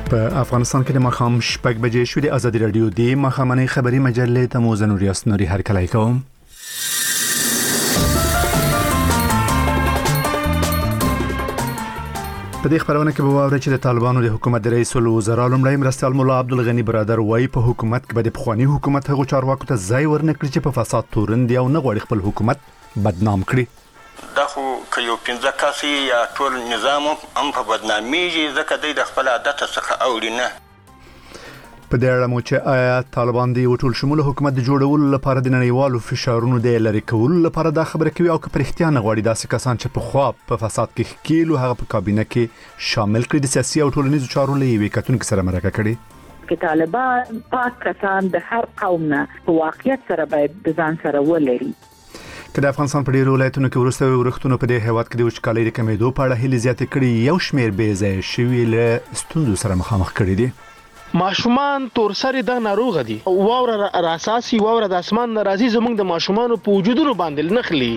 په افغانستان کې د ماښام 6 بجې شوې د ازادي رادیو د ماښامنۍ خبري مجلې ته مو زنور یاسنوري هرکلی کوم. په دې خبرونه کې به واورئ چې د طالبانو د حکومت د رئیس الوزرا لومړی مرستیال مولا عبدالغنی برادر وایي په حکومت کې به د پخوانی حکومت هغو چارواکو ته ځای ورنکړي چې په فساد تورن دي او نه غواړي خپل حکومت بدنام کړي. دا خو که یو 15 کسي یا ټول نظام هم په بدناميږي ځکه دوی د خپل عادت څخه اوري نه. په دې اړه مو چې آیا طالبان د ټول شموله حکومت د جوړولو لپاره د نړیوالو فشارونو د لری کولو لپاره دا خبره کوي او که پر اختیار نه غواړي داسې کسان چې په خوا په فساد کې ښکیل او هغه په کابینه کې شامل کړي د سیاسي او ټولنیزو چارو له یوې کتونکو سره مرکه کړي. که طالبان پاک کسان د هر قوم نه په واقعیت سره باید د ځان سره ولري. که د افغانستان په ډیرو ولایتونو کې ورسته ورښتونو په دې هیواد کې د وچکالۍ د کمیدو په اړه هلې زیاتې کړي یو شمېر بې ځایه شوي له ستونزو سره مخامخ کړي دي. ماشومان تور سره د ناروغ دي واوره اساسي واوره د اسمان ناراضي زموږ د ماشومان په وجودونو باندې نخلي.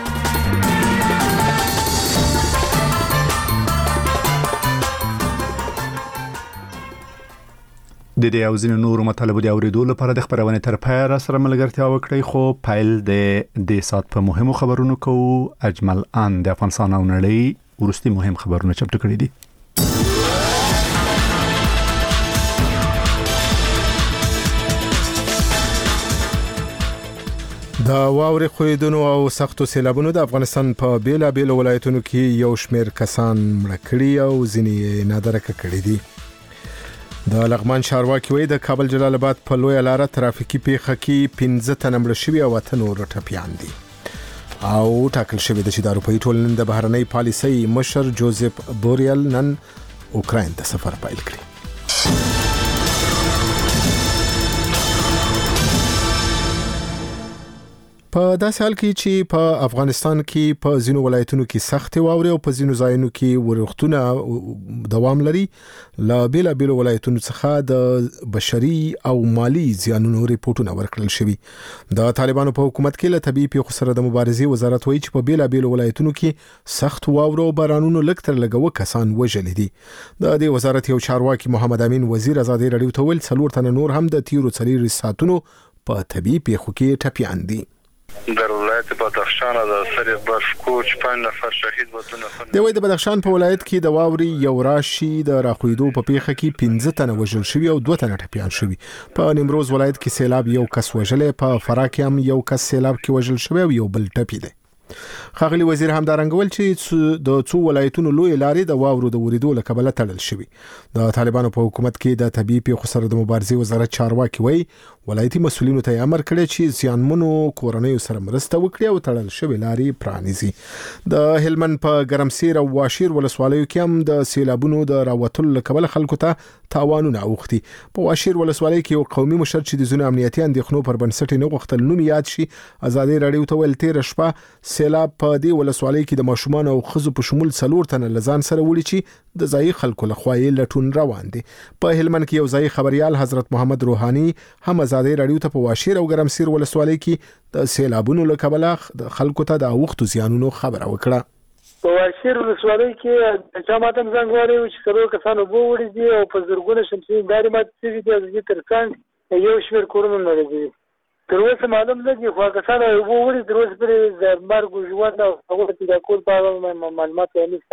د دې او ځینو نورو مطالبو د اوریدو لپاره د خبرونې تر پایه را سره ملګرتیا وکړئ خو پایل د دې سات په مهمو خبرونو کوو. اجمل ان د افغانستان او نړۍ ورستي مهم خبرونه چمتو کړي دي. د واورې خویدونو او سختو سیلابونو د افغانستان په بیلابیلو ولایتونو کې یو شمېر کسان مړه کړي او ځینې نادرکه کړي دي. د لغمان چارواکي وایي د کابل جلال آباد په لویه لاره ترافیکي پیښه کې 15 تنه مړه شوي او 8 نور ټپیان دي او ټاکل شوی د چې د اروپایي ټولنې د بهرنۍ پالیسۍ مشر جوزف بوریل نن اوکراین ته سفر پیل کړی. په داسې حال کې چې په افغانستان کې په ځینو ولایتونو کې سخت واورې او په ځینو ځایونو کې ورښتونه دوام لري، لا بیلابیلو ولایتونو څخه د بشري او مالی زیانونو ریپورتونه ورکړل شوي. د طالبانو په حکومت کې له طبيعي پیښو سره د مبارزې وزارت وایي چې په بیلابیلو ولایتونو کې سخت واورو او بارانونو لږ تر لږه کسان وژل دي. د دې وزارت یو چارواکي محمد امین وزیر ازادي رادیو ته ویل 4 تنه نور هم د تیرو 4 ساعتونو په طبيعي پیښو کې ټپیان دي. در ولایت بدخشان د سری برف کوچ 5 نفر شهید ودونه. د وای د بدخشان په ولایت کې د واوري یو راشي د راخویدو په پیښه کې 15 تنه وژل شوی او 2 تنه ټپیان شوی. په نیمروز ولایت کې سیلاب یو کس وژلې، په فراه کې هم یو کس سیلاب کې وژل شوی او یو بل ټپی دی. خاغلی وزیر هم دارنګول چې د څو ولایتونو لوی لارې د واورو د وریدو له کبله تړل شوی. د طالبانو په حکومت کې د طبيعي پیښو سره د مبارزې وزارت چارواکي وایي ولایتي مسؤلینو ته امر کړی چې زیانمنو کورنیو سره مرسته وکړي او تړل شوی لارې پرانیزي. د هلمند په ګرمسیر او واشیر ولسوالیو کې هم د سیلابونو د راوتلو له کبله خلکو ته تاوانونه اوختي. په واشیر ولسوالۍ کې یو قومي مشر چې د ځینو امنیتي اندېښنو پر بنسټ نه غوښتل نوم یاد شي ازادي رادیو ته ویل تیر شپه سیلاب په دې ولسوالۍ کې د ماشومان او خزو په شمول 4 تنه لزان سره وړي چې د ځای خلکو لخوا یې لټون روان دي. په هلمند کې یو ځای خبريال حضرت محمد روحاني هم ازادي رادیو ته په واشیر او ګرمسیر ولسوالۍ کې د سیلابونو له کبله خلکو ته د اوختو زیانونو خبره وکړه. په واشیر ولسوالۍ کې چا ماته څنګه وایي چې څلور کسان وبو وړي دي او په زرګونه شمسي داري مات سوي دي د ترڅنګ یو شمېر کورونه لري. تر اوسه معلوم نه دي خو کسان وبو وړي تر اوسه پر مرګ او ژوند او هغه د کول په اړه معلومات یې نشته.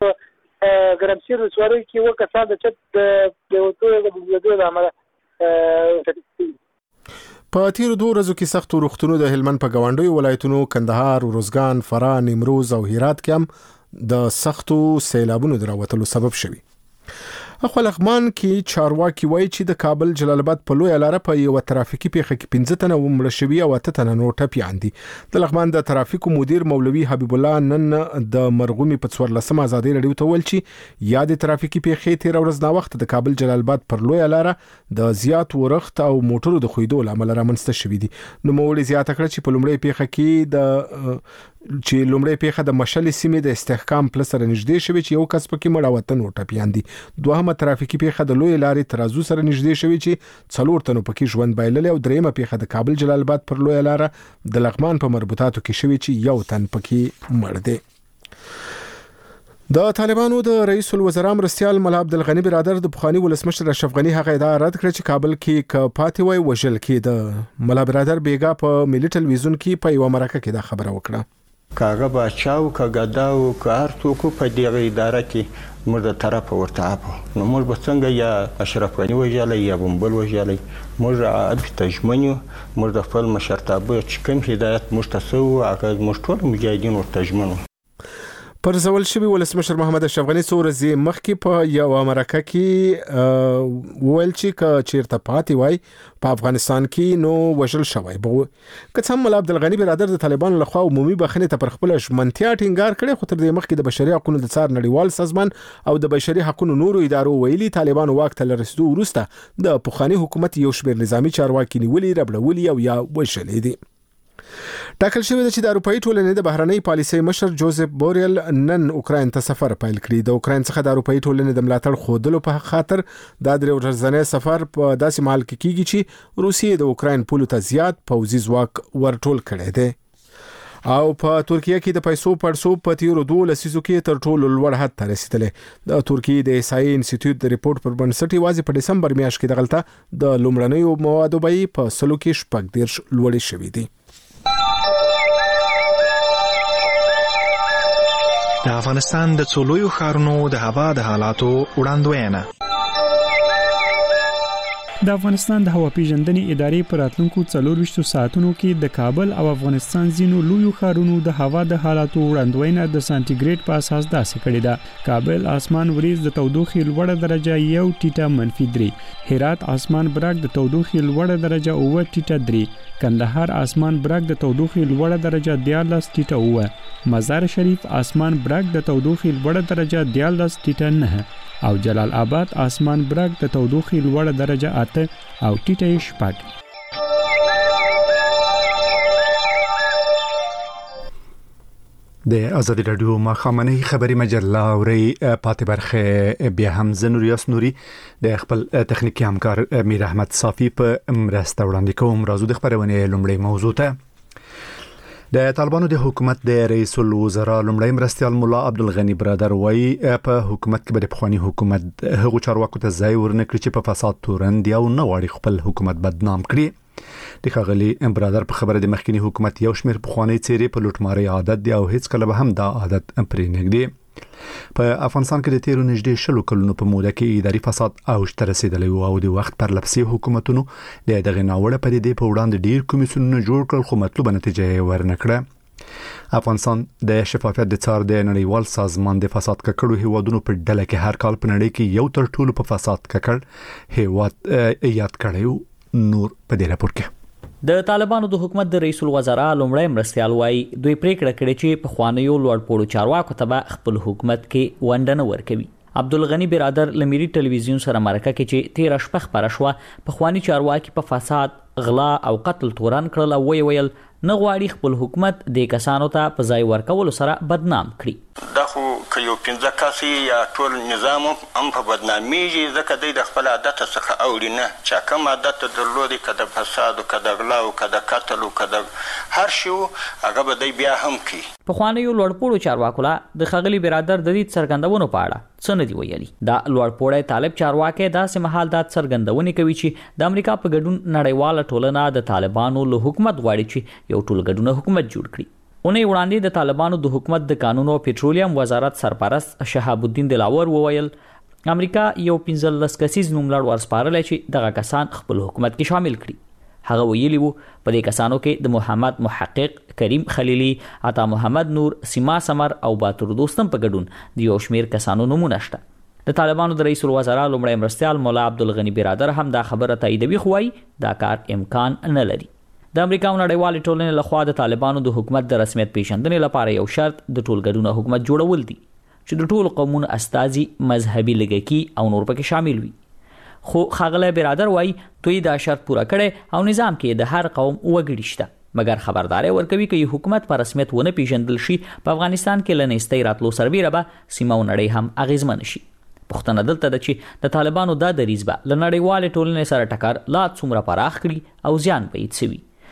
ګرمسیر ولسوالۍ کې یو کسان د چت د وټو د دوه عمله په تیر 2 ورځو کې سخت ورښتونو د هلمند په گاونډیو ولایتونو کندهار، روزګان، فراه، نیمروز او هرات کې هم د سختو سیلابونو دراوتلو سبب شوي. اخو لغمان کې چارواکي وایي چې د کابل جلال آباد په لویه لاره په یو ترافیکي پیښه کې 15 تنه مړه شوي او 8 تنه نور ټپیان دي. د لغمان د ترافیکو مدیر مولوي حبیب الله نن د مرغومي په 14 ازادي رادیو ته ویل چې یاد ترافیکي پیښې تیر ورځ دا وخت د کابل جلال آباد پر لویه لاره د زیات ورښت او موټرو د خویدو لامل رامنځته شوې دي. نو مولوي زیاته کړ چې په لومړی پیښه کې د مشلې سیمې د استحکام پل سره نږدې شوی چې یو کس پکې مړ او وطن ټپیان دي. دوهمه ترافیکي پیښه د لوی لارې ترازو سره نږدې شوی چې 4 تنو پکې ژوند بایلل او دریمه پیښه د کابل جلال آباد پر لوی لاره د لغمان په مربوطاتو کې شوی چې یو تن پکې مړ دی. د طالبانو د رئیس الوزرا مرستیال ملا عبدالغنی برادر د بخاری ولسمشر اشرف غنی هغه ادعا رد کړ چې کابل کې ک پاتې وای وژل کېده. ملا برادر بیګا په ملي ټلویزیون کې په یو مرکه کې دا خبره وکړه. کاغه بچاو کګداو کار توکو په دغه اداره کې موږ د طرف ورته اپو نو موږ به څنګه یا اشرف غنی وژلای یا بمبل وژلای موږ عادت تجمنو موږ د خپل مشرتابه چې کوم هدایت موږ تاسو هغه موږ ټول مجاهدین ورته تجمنو. پر زول شوی ولسمشر محمد اشرف غنی څو ورځې مخکې په یو مرکه کې ویل چې ک چیرته پاتې وای په افغانستان کې نو وژل شوی به که څنګه ملا عبدالغنی برادر د طالبانو لخوا عمومي بخښنې ته پر خپل ژمنتیا ټینګار کړي خو تر دې مخکې د بشري حقوقو د څار نړیوال سازمان او د بشري حقوقو نورو ادارو ویلي طالبانو واک ته رسیدو وروسته د پخوانی حکومت یو شمېر نظامی چارواکي نیولي ربړولي او یا وژلي دي. ټاکل شوی چې د اروپאי ټولنې د بهرنۍ پالیسۍ مشر جوزف بوریل نن اوکراین ته سفر پیل کړی. د اوکراین څخه د اروپאי ټولنې د ملاتړ خودلو په خاطر د درې ورځنی سفر په داسې مهال کې کیږي چې روسیې د اوکراین پولو ته زیات پوځي ځواک ورټول کړی دی. او په ترکیه کې د پیسو پړسو په تیرو 2 لسیزو کې تر ټولو لوړ حد ته رسیدلې. د ترکیه د ایسای انسټیټیوټ د ریپورت پر بنسټ واځي په دسمبر میاشت کې دغلطه د لومړنیو موادو بیې په سلو کې شپږ ډیر لوړې شوې دي. د افغانستان د څولویو ښارونو د هوا د حالاتو وړاندوینه. د افغانستان د هوا پیژندنې ادارې پر راتلونکو 24 ساعتونو کې د کابل او افغانستان ځینو لویو ښارونو د هوا د حالاتو وړاندوینه د سانتیګریډ په اساس داسې کړې ده. کابل اسمان وریځ د تودوخې لوړه درجه 1 ټیټه -3، هرات اسمان براق د تودوخې لوړه درجه 9 ټیټه 3، کندهار اسمان براق د تودوخې لوړه درجه 14 ټیټه 9، مزار شریف اسمان براق د تودوخې لوړه درجه 14 ټیټه 9 او جلال آباد اسمان براق د تودوخې لوړه درجه 8 او ټیټه 6. د ازادي رادیو مخامنۍ خبري مجله اوري پاتې برخه بیا هم زنور یاسنوري د خپل تخنیکی همکار میر احمد صافی په مرسته وړاندې کوم. راځو د خبرونه لومړی موضوع ته. د طالبانو د حکومت د رئیس الوزرا لومړی مرستیال ملا عبدالغنی برادر وایي په حکومت کې به پخوانی حکومت هغو چارواکو ته ځای ورنکړي چې په فساد تورن دی او نه غواړي خپل حکومت بدنام کړي. د ښاغلي برادر په خبره د مخکنی حکومت یو شمېر پخوانی څیرې په لوټماري عادت دی او هیڅ کله به هم دا عادت پرې نږدې. په افغانستان کې د تیرو نږدې 10 کلونو په موده کې اداري فساد اوج ته رسیدلی او د وخت پر لپسې حکومتونو د دغه ناوړه پدیدې په وړاندې ډیر کمیسیونونه جوړ کړل خو مطلوبه نتیجه یې ورنکړه. افغانستان د شفافیت د څار د نړیوال سازمان د فساد ککړو هیوادونو په ډله کې هر کال په نړۍ کې یو تر ټولو په فساد ککړ هیواد یاد کړی. نور په دې راپور کې د طالبانو د حکومت د رئیس الوزرا لومړی مرستیال وایي دوی پریکړه کړې چې په خوانیو لوړپوړو چارواکو ته خپل حکومت کې ونډه ورکوي. عبدالغنی برادر لمری ټلویزیون سره مرکه کې چې 13 شپه خبره شوه په خواني چارواکي په فساد غلا او قتل تورن کړل او ویل نه غواړي خپل حکومت د کسانو ته په ځای ورکول سره بدنام کړي. دا خو که یو 15 کسي یا ټول نظام هم په بدناميږي ځکه د خپل عادت څخه اوړي نه چې کوم عادت درلودي کده فساد او کده غلا او کده قتل او کده هر شی هغه به دی بیا هم کوي. په خوانیو لوړپوړو چارواکو لا د خغلی برادر د دې څرګندونو په اړه څه نه دی ویلي. دا لوړپوړی طالب چارواکي داسې مهال دا څرګندونې کوي چې د امریکا په ګډون نړیواله ټولنه د طالبانو له حکومت غواړي چې یو ټولګډونه حکومت جوړ کړي. اونې وړاندې د طالبانو د حکومت د قانون او پېټرولیم وزارت سرپرست شهاب الدین دلاور وویل امریکا یو 15 کسیز نوملړ ورسپارلی چې دغه کسان خپل حکومت کې شامل کړي. هغه ویلي وو په دې کسانو کې د محمد محقق، کریم خلیلی، عطا محمد نور، سیما سمر او باتور دوستم په ګډون د یو شمیر کسانو نمونه شته. د طالبانو د رئیس الوزرا لومړی مرستیال مولا عبدالغنی برادر هم دا خبره تاییدوي خو وايي دا کار امکان نه لري. د امریکا او نړیوالې ټولنې لخوا د طالبانو د حکومت د رسمیت پیژندنې لپاره یو شرط د ټولګډونه حکومت جوړول دي چې د ټولو قومونو استازي مذهبي لږکي او نور پکې شامل وي. خو ښاغلی برادر وایي دوی دا شرط پوره کړی او نظام کې د هر قوم وګړي شته مګر خبرداري ورکوي چې حکومت په رسمیت ونه پیژندل شي په افغانستان کې لنیستۍ راتلو سربیره به سیمه او نړۍ هم اغیزمن شي. پښتنه دلته ده چې د طالبانو دا دریځ به له نړیوالې ټولنې سره ټکر لا څومره پراخ کړي او زیان به یې څه وي.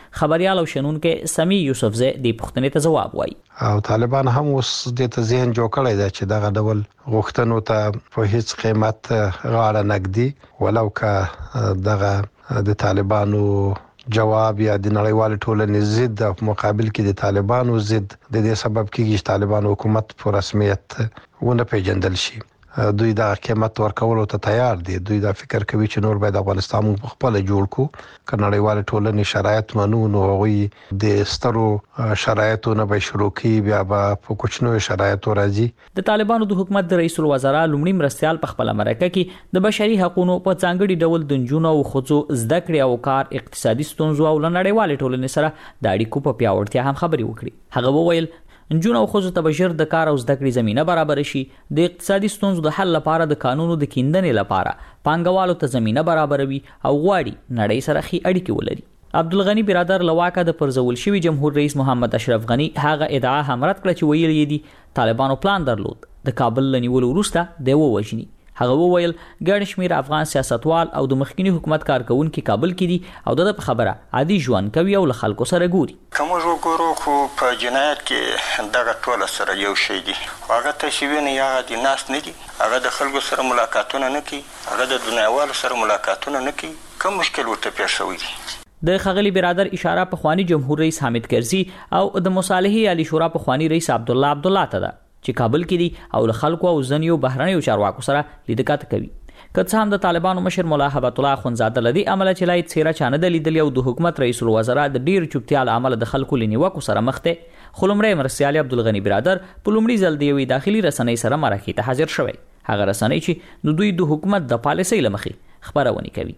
خبريال او شنونکو سمي یوسفزی د پښتنې ته جواب وایي. او طالبان هم اوس د ته ذهن جوړ کړی دی چې دغه ډول غوښتنو ته په هیڅ قیمت غاړه نږدي ولو که دغه د طالبانو جواب یا د نړیوال ټولنې ضد او مقابل کې د طالبانو ضد د دې سبب کېږي چې طالبان حکومت په رسمیت ونه پیژندل شي. دوی دا قیمت ورکولو ته تیار دي. دوی دا فکر کوي چې نور باید افغانستان په خپل جوړ کو که نړیوال ټولنې شرایط منو نو هغوی د سترو شرایطو نه به شروع کوي بیا به په کوچنیو شرایطو راځي. د طالبانو د حکومت د رئیس الوزرا لومړي مرستيال په خپل مرکه کې د بشري حقوقو په ځانګړي ډول د نجونو او ښځو زده کړې او کار اقتصادي ستونزو او نړیوال ټولنې سره د اړیکو په پیاوړتیا هم خبرې وکړي. هغه وویل نجونو او ښځو ته بشر د کار او زده کړې زمينه برابر شي، د اقتصادي ستونزو د حل لپاره د قانونو د کیندنې لپاره پانګوالو ته زمينه برابروي او غواړي نړۍ سره ښې اړیکې ولري. عبدالغنی برادر لواکه د پرزول شوی جمهور رئیس محمد اشرف غنی هغه ادعا هم رد کړه چې ویل دي طالبانو پلان درلود د کابل لنیولو وروسته د ووجني. هغه وویل ګڼ شمېر افغان سیاستوال او د مخکنی حکومت کارکونکو کابل کې دي او د خبره عادي ژوند کوي او له خلکو سره ګوري. کوم وګورو خو په جنایت کې دغه ټول سره یو شی دي. هغه تشوین یا د ناس نه دي. هغه د خلکو سره ملاقاتونه نه کوي. هغه د دنیاوالو سره ملاقاتونه نه کوي. کوم مشکل ورته پیښ شوی دی؟ د خغلی برادر اشاره په خوانی جمهور رئیس حامد کرزی او د مصالحه علی شورا په خوانی رئیس عبد الله ته ده چې کابل کې دي او له خلکو او ځنیو بهرنیو چارواکو سره لیدکات کوي. که هم د طالبانو مشر مولا هبت الله اخوندزاده لدی عمل چلای څیره چانه د لیدلی او د حکومت رئیس الوزرا د ډیر چوپتیا له عمل د خلکو لنیوکو سره مخته خلمړی مرسیال عبدالغنی برادر په لومړي ځل د یوې داخلي رسنۍ سره مرکه ته حاضر شوی. هغه رسنۍ چې د دوی د حکومت د پالیسۍ لمخې خبرونه کوي.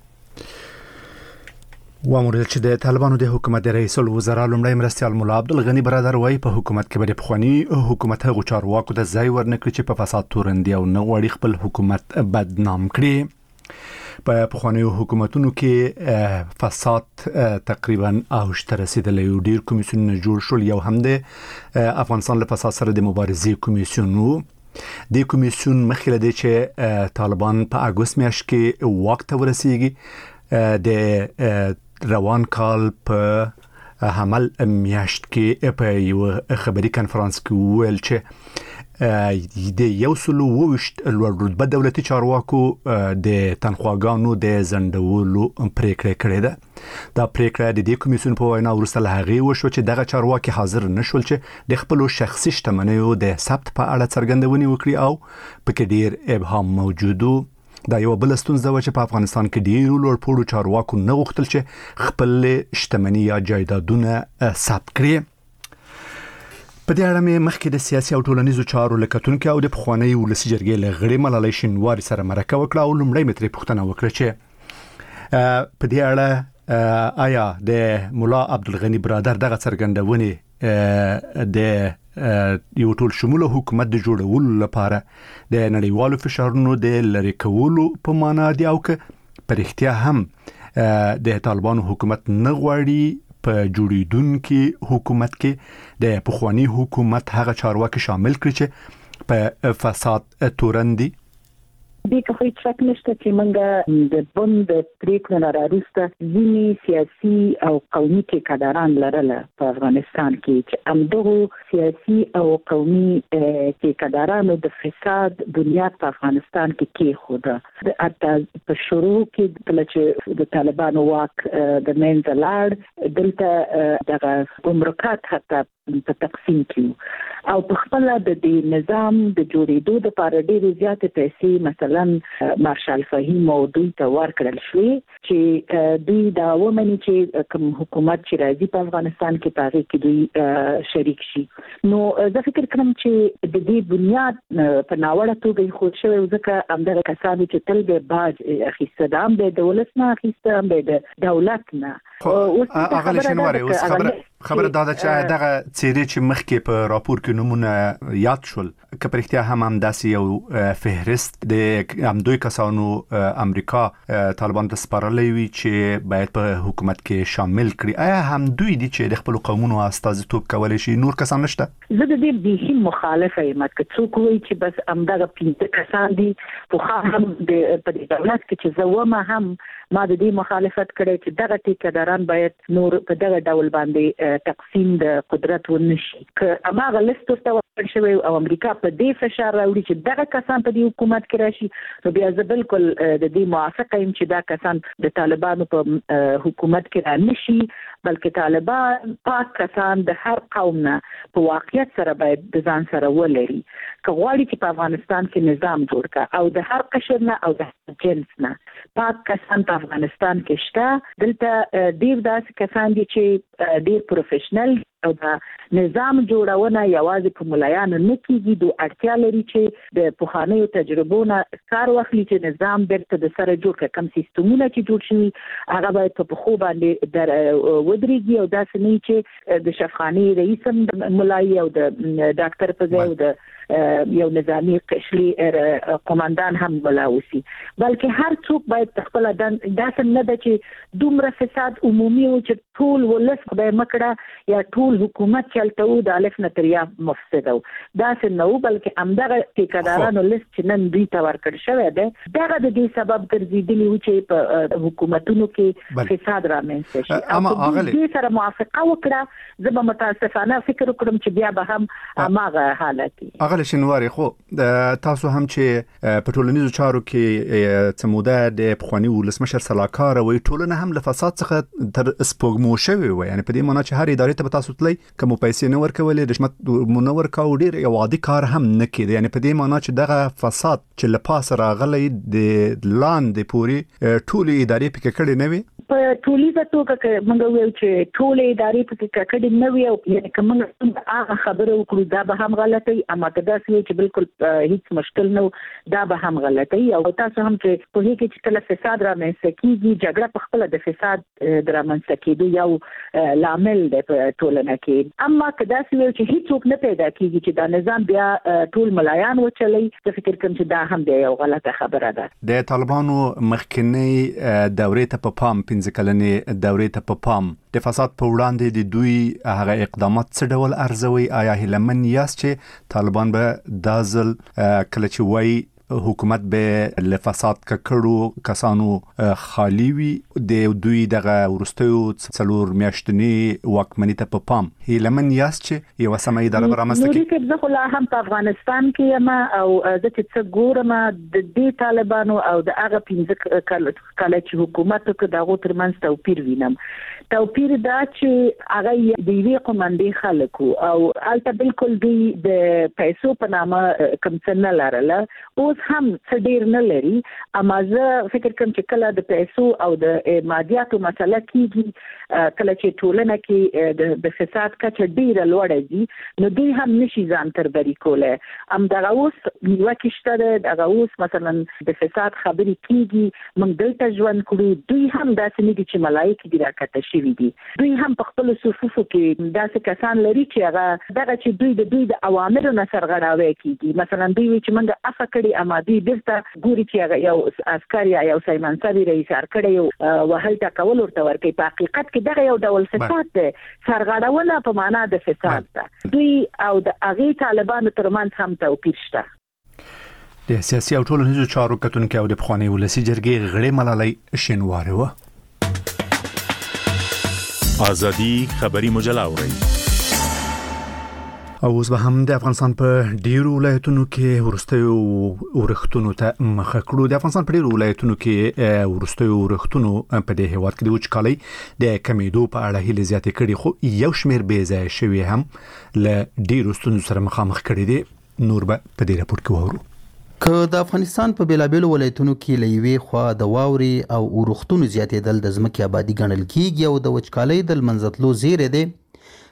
وامر چې د طالبانو د حکومت د رئیس الوزرا لومړی مرستيال مولا عبدالغنی برادر وایي په حکومت کې به د پخوانی حکومت هغو چارواکو ته ځای ورنکړي چې په فساد تورندي او نه غواړي خپل حکومت بدنام کړي. په پخوانیو حکومتونو کې فساد تقریبا اوج ته رسیدلی او ډیر کمیسیونونه جوړ شول. یو هم د افغانستان له فساد سره د مبارزې کمیسیون وو. د کمیسیون مخکې له دې چې طالبان په اګوست میاشت کې واک ته ورسیږي د روان کال په حمل میاشت کې په یو خبري کانفرنس کې ویل چې د یو سلو وشت لوړ رتبه دولتي چارواکو د تنخواګانو د زندولو پریکړه کړې ده. دا پریکړه د دې کمیسیون په وینا وروسته له هغې وشو چې دغه چارواکي حاضر نشول چې د خپل شخصي شتمنیو د ثبت په اړه څرګندونې وکړي او پکې ډیر ابهام موجود و. دا یو بل ستونزه و چې په افغانستان کې ډیرو لوړپوړو چارواکو نه غوښتل چې خپل شتمنۍ یا جایدادونه ثبت کړي. په دې اړه مې مخکې د سیاسي او ټولنیزو چارو لکتونکو او د پخوانی ولسي جرګې له غړي ملالۍ شینواري سره مرکه وکړه او لومړی مې ترې پوښتنه وکړه چې په دې اړه آیا د مولا عبدالغنی برادر دغه څرګندونې د یو ټول شموله حکومت د جوړولو لپاره د نړیوالو فشارونو د لری کولو په معنا دی او که پر اختیار هم د طالبانو حکومت نه غواړي په جوړیدونکو حکومت کې د پخوانی حکومت هغه چارواکي شامل کړي چې په فساد تورندي. دې کې هیڅ شک نشته چې موږ د بند پریکړه راوسته ځینی سیاسي او قومي ټیکاداران لرله په افغانستان کې چې همدغه سیاسي او قومي ټیکادارانو د فساد بنیاد په افغانستان کې خوده. حتی په شروع کې چې د طالبانو واک د منځ لاړ دلته دغه ګمرکات حتی په تقسیم کیو او په خپل د دې نظام د جوړېدو لپاره ډېر زیات پیسې مثلا مارشال فهیم او دوی ته ورکړل شوې چې دوی دا ومني چې کوم حکومت چې راځي په افغانستان کې پاره کې دوی شریک شي. نو زه فکر کوم چې د دې بنیاد په ناوړه توګه خو شوی ځکه همدغه کسانو چې تل به باج اخیسته د دولت نه اخیسته د دولت نه. هغه شنواري اوس خبره دا ده چې دغه څیرې چې مخکې په راپور کې نمونه یاد شول که پرختیا هم داسې یو فهرست د همدوی کسانو امریکا طالبان ته سپارلی وي چې باید په حکومت کې شامل کړي، آیا همدوی دي چې د خپل قومونو استازیتوب کولی شي؟ نور کسان نشته؟ زه د دې بیخي مخالفه یم چې څوک وایي چې بس همدغه 15 کسان دي. خو هم په دولت کې چې زه ومه هم ما د دې مخالفت کړی چې دغه ټیکداران باید نور په دغه ډول باندې تقسیم د قدرت ونشي. که هغه لیست ورته ورکړل شوی او امریکا په دې فشار راوړي چې دغه کسان په دې حکومت کې راشي، نو بیا زه بالکل د دې موافقه یم چې دا کسان د طالبانو په حکومت کې را نشي، بلکې طالبان پاک کسان د هر قوم نه په واقعیت سره باید د ځان سره ولري. که غواړي چې په افغانستان کې نظام جوړ کړي او د هر قشر نه او د جنس نه پاک کسان په افغانستان کې شته، دلته ډیر داسې کسان دي چې ډیر پروفیشنل او د نظام جوړونه یوازې په ملایانو نه کیږي. د اړتیا لري چې د پخوانیو تجربو نه کار واخلي چې نظام بیرته د سره جوړ کړي. کم سیستمونه چې جوړ شي هغه باید په پخو باندې در ودرېږي او داسې نه چې د شفخاني رئیس هم ملایي او د ډاکټر په ځای او د یو نظامی قشري قوماندان هم ملاوسی، بلکې هر څوک باید خپل داسې نه ده چې دومره فساد عمومي او چې ټول ولس به مکړه یا ټول حکومت چلته و د الف نه تر یا مفسد و، داسې نه و، بلکې همدغه ټیکدارانو لیست چې نن دوی ته ورکړل شوی دی دغه د دې سبب ګرځېدلی و چې په حکومتونو کې فساد رامنځته شي. او دې سره موافقه وکړه زه به متاسفانه فکر وکړم چې بیا به هم هماغه حالت وي. شنواری خو تاسو هم چې په ټولنیزو چارو کې څه موده د پخواني ولسمشر سلاکار وي ټولنه هم له فساد څخه تر سپوږمو شوی وي، یعنی په دې معنی چې هر ادارې ته تاسو تللی کوم پیسې نه ورکولې رشوت مو نه ورکاو ډیر یو عادي کار هم نه کېده، یعنی په دې معنی چې دغه فساد چې له پاسه راغلی د لاندې پوري ټول ادارې پکې کړي نه وي. په ټولیزه توګه که موږ ویل چې ټول ادارې پکې کړي نه وي او یعنی که موږ هغه خبره وکړو دا به هم غلطه وي، اما که داسې وي چې بالکل هیڅ مشکل نه دا به هم غلطه وي. او تاسو هم چې پوهېږئ چې کله فساد رامنځته کېږي جګړه په خپله د فساد د رامنځته کېدو یو لامل دی په ټولنه کې. اما که داسې وي چې هیڅوک نه پیدا کېږي چې دا نظام بیا ټول ملایان وچلوي، زه فکر کوم چې دا هم بیا یو غلطه خبره ده. د طالبانو مخکینی دورې ته په پام 15 کلنې دورې ته په پام د فساد په وړاندې د دوی هغه اقدامات څه ډول ارزوي؟ آیا هیلمن یاست چې طالبان به دا ځل کله چې وایي حکومت به له فساد ککړو کسانو خالی وي د دوی دغه ورستیو څلور میاشتنی واکمنۍ ته په پام هیلمن یاست چې یو سمه اداره برامسته کی؟ نو زه خو لا هم په افغانستان کې یم او زه چې ګورم د دې طالبانو او د هغه 15 کله چې حکومت کې دغه ترمنځ توپیر وینم. توپیر دا چې هغه د یوې قومندې خلکو او البته بالکل دوی د پیسو په نامه کوم څه نه لرله، اوس هم څه ډیر نه لري. اما زه فکر کوم چې کله د پیسو او د مادیاتو مسله کیږي، کله چې ټولنه کې د فساد کچه ډیره لوړه دي، نو دوی هم نشي ځان تربري کوله. دغه اوس نیوه کېشته ده، دغه اوس مثلا د فساد خبرې کیږي، موږ دلته ژوند کړو، دوی هم داسې نه دي چې ملایکې دي راکته شوي دي. دوی هم په خپلو صفوفو کې داسې کسان لري چې هغه دغه چې دوی د اوامرو نه سرغړاوی کیږي. مثلا دوی وایي چې موږ عفه کړي، اما دوی بیرته ګوري چې هغه یو عسکر یا یو سایمنسر رئیس ارکړی یو وهل ټکول ورته ورکوي. په حقیقت کې دغه یو ډول فساد دی، سرغړونه په معنا د فساد ده. دوی او د هغې طالبانو ترمنځ هم توپیر شته. د سیاسي او ټولنیزو چارو کتونکي او د پخواني ولسي جرګې غړې ملالۍ شینواري وه. آزادی خبری مجله اورئ. او اوس به هم د افغانستان په ډیرو ولایتونو کې ورستیو ورښتونو ته مخه کړو. د افغانستان په ډیرو ولایتونو کې ورستیو ورښتونو په دې هیواد کې د وچکالۍ د کمیدو په اړه هیله زیاتې کړي، خو یو شمیر بې ځایه شوي هم له ډیرو ستونزو سره مخامخ کړي دي. نور به په دې راپور کې وورو. که د افغانستان په بیلابیلو ولایتونو کې له یوې خوا د واورې او اورښتونو زیاتېدل د ځمکې آبادي ګڼل کېږي او د وچکالۍ د له منځه تلو زیری دی،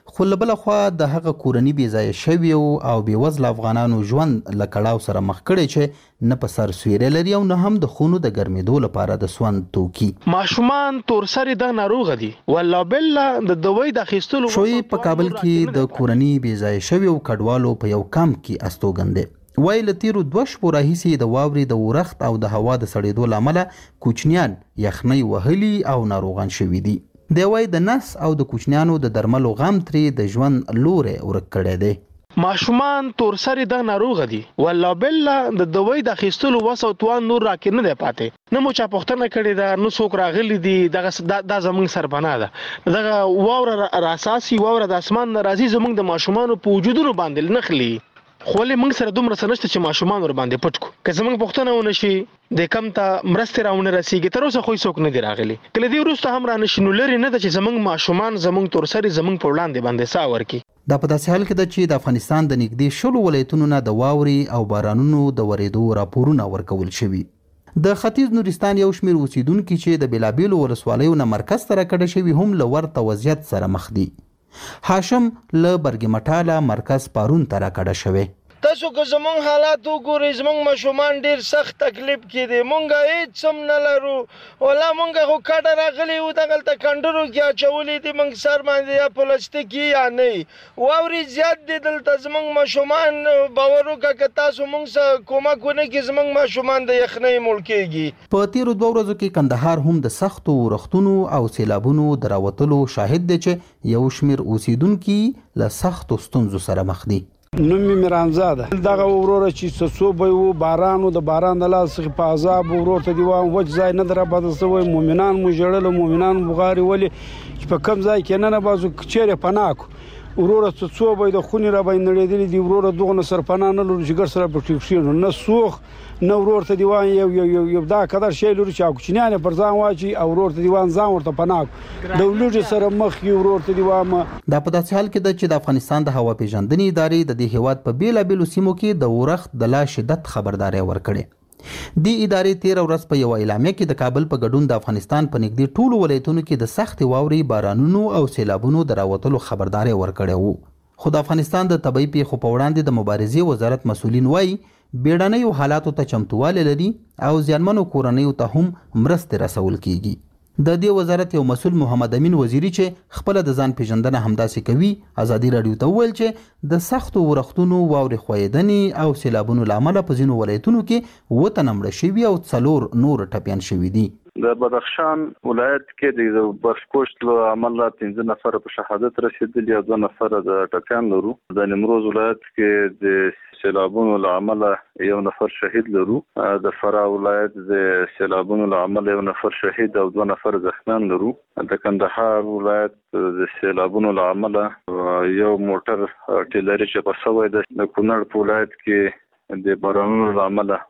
خو له بله خوا د هغه کورني بېځایه شویو او بېوزله افغانانو ژوند له کړاو سره مخ کړی چې نه په سر سویری لري او نه هم د خونو د ګرمېدو لپاره د سوند توکي. ماشومان تورسري د ناروغه دي والله بالله د دوی د اخیستلو. شوی په کابل کې د کورني بېځایه شویو کډوالو په یو کمپ کې استوګن دی. وایي له تیرو 2 شپو راهیسې د واورې د اورښت او د هوا د سړېدو له امله کوچنیان یخنۍ وهلي او ناروغان شوي دي. دی وایي د نس او د کوچنیانو د درملو غم ترې د ژوند لوری ورک کړی دی. ماشومان تورسري د ناروغه دي والله بالله د دوی د اخیستلو وس او توان نور راکې نه دی پاتې. نه مو چا پوښتنه کړې ده، نه څوک راغلي دي. دا زموږ سرپناه ده. دغه واوره راساسي واوره د اسمان نه راځي، زموږ د ماشومانو په وجودونو باندې نخلي. خو له موږ سره دومره څه نشته چې ماشومان ور باندې پټ کو. که زموږ پوښتنه ونه شي د کم ته مرستې راونه رسیږي، تر اوسه خو څوک نه دی راغلی. کله دې وروسته هم رانه شي نو لري نه ده چې زموږ ماشومان زموږ تورسري زموږ په وړاندې باندې ساه ورکړي. دا په داسې حال کې ده چې د افغانستان د نږدې 10 ولایتونو نه د واورې او بارانونو د ورېدو راپورونه ورکول شوي. د ختیځ نورستان یو شمېر اوسیدونکي چې د بېلابېلو ولسوالیو نه مرکز ته راکډه شوي هم له ورته وضعیت سره مخ دي. هاشم له برګمټاله مرکز پارون ته راکډه شوی. تاسو که زمونږ حالات وګورئ، زمونږ ماشومان ډېر سخت تکلیف کې دي. مونږ هېڅ هم نه لرو. والله مونږ خو کډه راغلي وو دغلته کنډرو کې اچولي دي مونږ سر باندې، یا پلاستیکي یا نه. واورې زیات دي دلته. زمونږ ماشومان باور وکړه که تاسو مونږ سره کومک ونه کړي زمونږ ماشومان د یخنۍ مړ کېږي. په تیرو 2 ورځو کې کندهار هم د سختو اورښتونو او سیلابونو د راوتلو شاهد دی چې یو شمېر اوسیدونکي له سختو ستونزو سره مخ دي. نوم مې میرانزا ده. دغه وروره چې څو به وو بارانو د باران د لاس څخه په عذاب ورور ته دی وام وج ځای نه در بدل سوی. مؤمنان مو ژړل، مؤمنان بغاري ولي چې په کم ځای کې نه بازو چیرې پناکو وروره څو به د خونی را باندې نړېدلې دی. وروره دغه سر پناه نه لري چې ګر سره په ټیک شي نه سوخ نه ورور ته دیوان یو دا قدر شی لري چې کوچنیان پر ځان واچي او ورور ته دیوان ځان ورته پناه د ولوج سره مخ یو ورور ته دیوان. دا په داسې حال کې ده چې د افغانستان د هوا پیژندنې ادارې د دې هیواد په بیلابېلو سیمو کې د اورښت د لا شدت خبرداري ورکړې. دې ادارې 13 ورځ په یو اعلامیه کې د کابل په ګډون د افغانستان په نږدې ټولو ولایتونو کې د سخت واورې، بارانونو او سیلابونو د راوتلو خبرداري ورکړې وو. خو د افغانستان د طبیعي پیښو په وړاندې د مبارزې وزارت مسؤلین وایي بیړنیو حالاتو ته چمتووالی لري او زیانمنو کورنیو ته هم مرستې رسول کیږي. د دې وزارت یو مسؤل محمد امین وزیری چې خپل د ځان پیژندنه همداسې کوي، ازادي رادیو ته وویل چې د سختو ورښتونو، واورې ښویېدنې او سیلابونو له امله په ځینو ولایتونو کې 7 تنه مړه شوي او 4 نور ټپیان شوي دي. د بدخشان ولایت کې د برفکوش له امله 15 نفر په شهادت رسیدلي او 2 نفر د ټپیان لرو. د نیمروز ولایت کې د سیلابونو له امله 1 نفر شهید لرو. د فراه ولایت د سیلابونو له امله 1 نفر شهید او 2 نفر زخمیان لرو. د کندهار ولایت د سیلابونو له امله یو موټر ټیلري چې په سوی د کونړ په ولایت کې د بارانونو له امله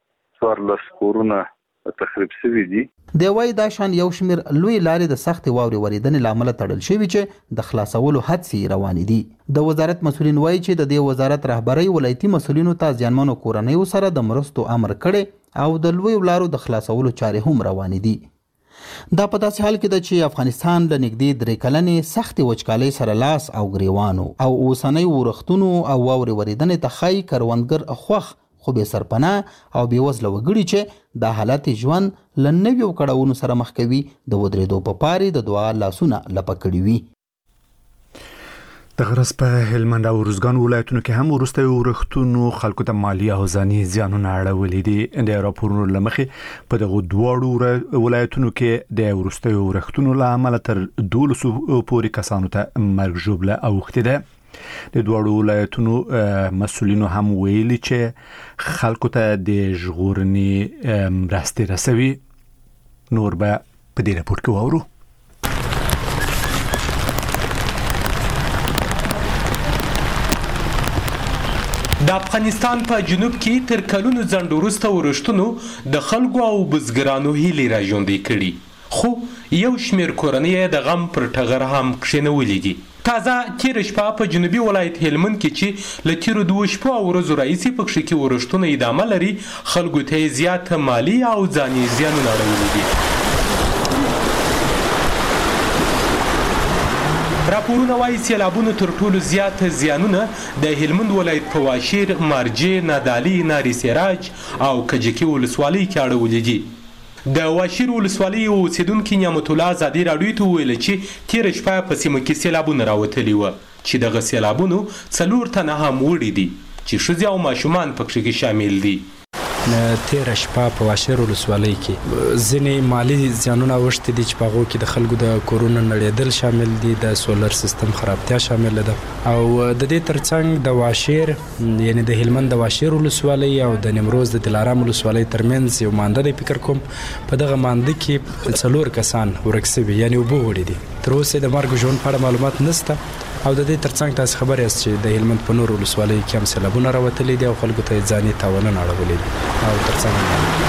14 کورونه تخریب شوي دي. دی وایي دا شان یو شمېر لوی لارې د سختې واورې ورېدنې له امله تړل شوي چې د خلاصولو هڅې روانې دي. د وزارت مسؤلین وایي چې د دې وزارت رهبرۍ ولایتي مسؤلینو ته زیانمنو کورنیو سره د مرستو امر کړی او د لویو لارو د خلاصولو چارې هم روانې دي. دا په داسې حال کې ده چې افغانستان له نږدې 3 کلنې سختې وچکالۍ سره لاس او ګریوانو او اوسنۍ اورښتونو او واورې ورېدنې ته ښایي کروندګر خوښ خو بې سرپناه او بې وزله وګړي چې د حالت ژوند له نویو کړاوونو سره مخ کوي د ودرېدو په پارې د دعا لاسونه لپه کړي وي. د غرض په هلمند او روزګان ولایتونو کې هم وروسته اورښتونو خلکو ته مالی او ځاني زیانونه اړولي دي. د راپورونو له مخې په دغو دواړو ولایتونو کې د وروسته اورښتونو له امله تر 12 پورې کسانو ته مرګ ژوبله اوښتې ده. د دواړو ولایتونو مسؤلینو هم ویلي چې خلکو ته د ژغورنې مرستې رسوي. نور به په دې راپور کې واورو. د افغانستان په جنوب کې تر کلونو ځنډ وروسته اورښتونو د خلکو او بزګرانو هیلې راژوندۍ کړي، خو یو شمېر کورنۍ د غم پر ټغر هم کښېنولي دي. تازه تېره شپه په جنوبي ولایت هلمند کې چې له تېرو 2 شپو او ورځو راهیسې په کښې کې اورښتونه ادامه لري، خلکو ته یې زیات مالي او ځاني زیانونه اړولي دي. راپورونه وایي سیلابونو تر ټولو زیات زیانونه د هلمند ولایت په واشیر، مارجې، نادعلي، ناري سراج او کجکي ولسوالۍ کې اړولي دي. د واشیر ولسوالۍ اوسیدونکي نعمت الله ازادي راډیو ته وویل چې تېره شپه په سیمه کې سیلابونه راوتلي وه چې دغه سیلابونو 4 تنه هم وړي دي چې ښځې او ماشومان پکې کې شامل دي. تیره شپه په واشیر ولسوالۍ کې ځینې مالی زیانونه اوښتي دي چې په هغو کې د خلکو د کورونو نړېدل شامل دي، د سولر سیستم خرابتیا شامله ده او د دې ترڅنګ د واشیر یعنی د هلمند د واشیر ولسوالۍ او د نیمروز د دلارام ولسوالۍ ترمنځ یو مانده دی. فکر کوم په دغه مانده کې 4 کسان ورک شوي یعنی اوبه وړي دي. تر اوسه د مرګ ژوند په اړه معلومات نشته او د دې ترڅنګ تاسو خبر یاست چې د هلمند په نور ولسوالۍ کې هم سیلابونه راوتلي دي او خلکو ته ځاني تاوانونه اړولي دي او ترڅنګ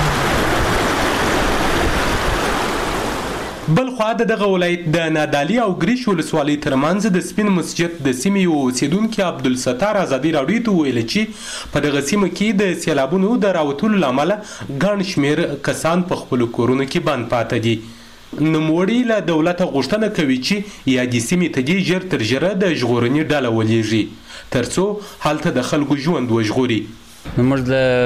بل خوا دغه ولایت د نادعلي او ګریش ولسوالۍ ترمنځ د سپین مسجد د سیمې اوسیدونکي عبدالستار ازادي راډیو ته ویل چې په دغه سیمه کې د سیلابونو د راوتلو له امله ګڼ شمېر کسان په خپلو کورونو کې بند پاته دي. نوموړي له دولته غوښتنه کوي چې یادې سیمې ته دې ژر تر ژره د ژغورنې ډله ولېږي تر څو هلته د خلکو ژوند وژغوري. موږ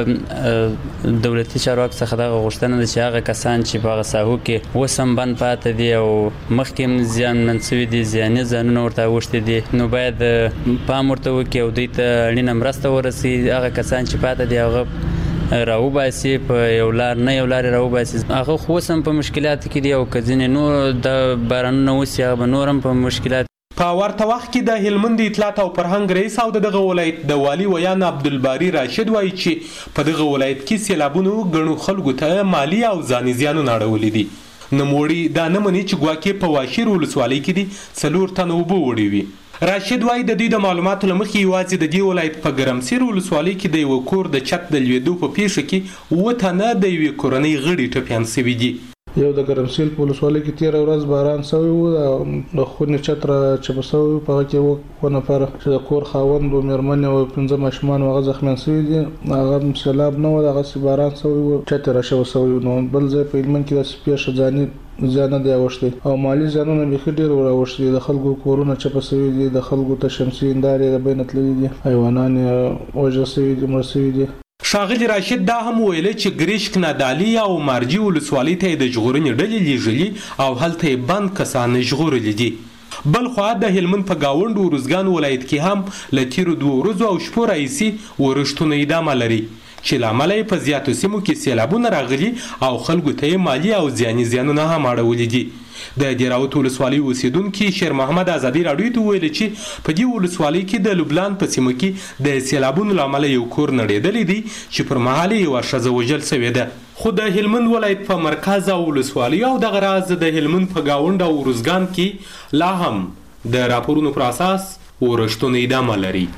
له دولتي چارواکو څخه دغه غوښتنه ده چې هغه کسان چې په هغه ساحو کې اوس هم بند پاته دي او مخکې هم زیانمن شوي دي، زیاني ځانونه ورته اوښتي دي، نو باید پام ورته وکړي او دوی ته اړینه مرسته ورسوي. هغه کسان چې پاته دي هغه راوباسي په یو لار نه یو لارې راوباسي. هغه خو اوس هم په مشکلاتو کې دي او که ځینې نور د بارانونه وسي هغه به نور هم په مشکلات. په ورته وخت کې د هلمند اطلاعات او فرهنګ رئیس او دغه ولایت د والي ویان عبدالباري راشد وایي چې په دغه ولایت کې سیلابونو ګڼو خلکو ته مالی او ځاني زیانونه اړولي دي. نوموړي دا نه مني چې ګواکې په واشیر ولسوالۍ کې دي 4 تنه اوبه وړي وي. راشد وایي د دوی د معلوماتو له مخې یوازې د دې ولایت په ګرمسیر ولسوالۍ کې د یوه کور د چت د لوېدو په پیښه کې 7 تنه د یوې کورنۍ غړي ټپیان شوي دي. یو د ګرمسیر په ولسوالۍ کې 13 ورځ باران شوی و، د خونې چت را چپه شوی و، په هغه کې 2 نفر چې د کور خاوند او مېرمنې او 15 ماشومان هغه زخمیان شوي دي. هغه سیلاب نه و، دغسې باران شوی و، چت را شوی و. نو بل ځای په هلمند کې داسې پیښه ځاني زیان نه دی اوښتي او مالی زیانونه بیخي ډېر راوښتي. د خلکو کورونه چپه شوي دي، د خلکو ته شمسي هندارې د بینه تللي دي، حیوانان یې وژل شوي دي، مړه شوي دي. ښاغلي راشد دا هم ویل چې ګریشک، نادعلي او مارجي ولسوالۍ ته د ژغورنې ډلې لیږلي او هلته یې بند کسان ژغورلي دي. بل خوا د هلمند په گاوند ارزګان ولایت کې هم له تیرو 2 ورځو او شپو راهیسې ورښتونه ادامه لري چې له امله یې په زیاتو سیمو کې سیلابونه راغلي او خلکو ته یې مالي او ځاني زیانونه هم اړولي دي. د دیراوت ولسوالۍ اوسیدونکي شیر محمد ازادي راډیو ته وویل چې په دې ولسوالۍ کې د لبنان په سیمه کې د سیلابونو له امله یو کور نړېدلی دی چې پر مهال یې یوه ښځه وژل شوې ده. خو د هلمند ولایت په مرکز او ولسوالۍ او دغه راز د هلمند په گاوند او ارزګان کې لا هم د راپورونو پر اساس ورښتونه ادامه لري.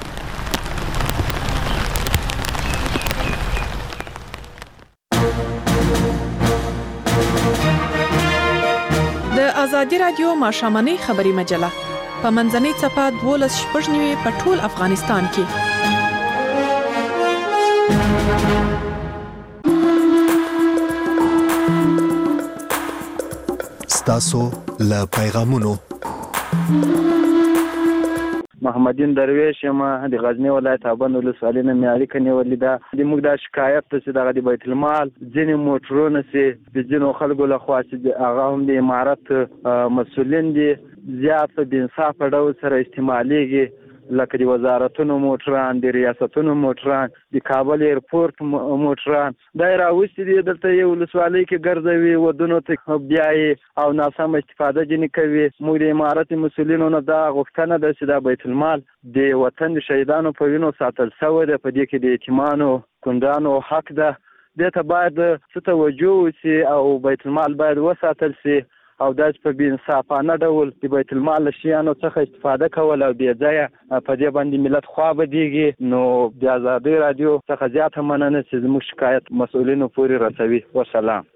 ازادي رادیو ماښامنۍ خبري مجله په منځنۍ څپه 12:09 په ټول افغانستان کې. ستاسو له پیغامونو محمدین درویش یم د غزنی ولایت ابان ولسوالۍ نه مې اړیکه نیولې ده. د موږ دا شکایت ته چې دغه د بیت المال ځینې موټرونه چې د ځینو خلکو لخوا چې هغه هم د امارت مسؤلین دي زیات په بېانصافه ډول سره استعمالیږي، لکه د وزارتونو موټران، د ریاستونو موټران، د کابل ایرپورټ موټران دا یې راوستي دي دلته یې ولسوالۍ کې ګرځوي، ودونو ته بیایي او ناسم استفاده ځینې کوي. موږ د امارت مسؤلینو نه دا غوښتنه ده چې دا بیت المال د وطن د شهیدانو په وینو ساتل شوی ده، په دې کې د یتیمانو کونډانو حق ده، دې ته باید څه توجه وشي او بیت المال باید وساتل شي او داسې په بېانصافانه ډول د بیت المال له شیانو څخه استفاده کول او بې ځایه په دې باندې ملت خوا بدېږي. نو د ازادۍ راډیو څخه زیاته مننه چې زموږ شکایت مسؤلینو پورې رسوي. وسلام.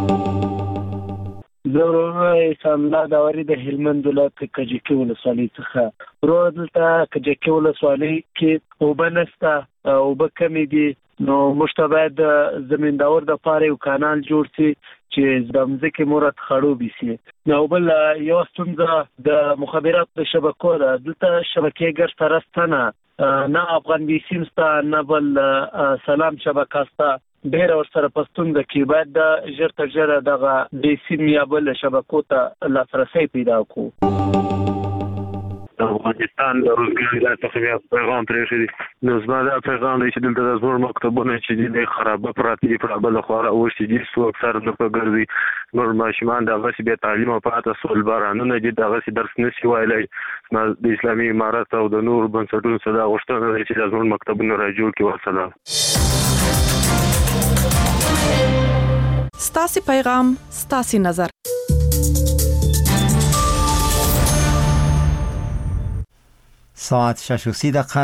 زه ورور اسلام الله داوري د هلمند ولایت کجکي ولسوالۍ څخه. ورور دلته کجکي ولسوالۍ کې اوبه نشته، اوبه کمې دي، نو موږ باید زمینداور د پاره یو کانال جوړ شي چې د مځکې مورت خړوبې شي. نو بل یو ستونزه د مخابراتو د شبکو ده، دلته شبکې ګټ ترستنه نه افغان بیسیم ستا نه بل سلام شبکه ستا ډېر ورسره پستونده کې باید د ژر تر ژره دغه بیسیم یا بل شبکو ته لاسرسی پیدا کړو. افغانستان د روزګار د تخفیف پیغام پرېښی نو زما دا پیغام دی چې دلته د زموږ مکتبونه چې دي خرابه پراته دي په بل خوا راوښتي دي څو اکثر نه په ګرځي نور ماشومان دغسې بې تعلیمه پاته سول بارانونه دي دغسې درس نشي ویلی. د اسلامي امارت او د نورو بنسټونو څخه دا غوښتنه ده چې د زموږ مکتبونه راجوړ کړي. والسلام. ستاسو پیغام ستاسو نظر. ساعت 6:30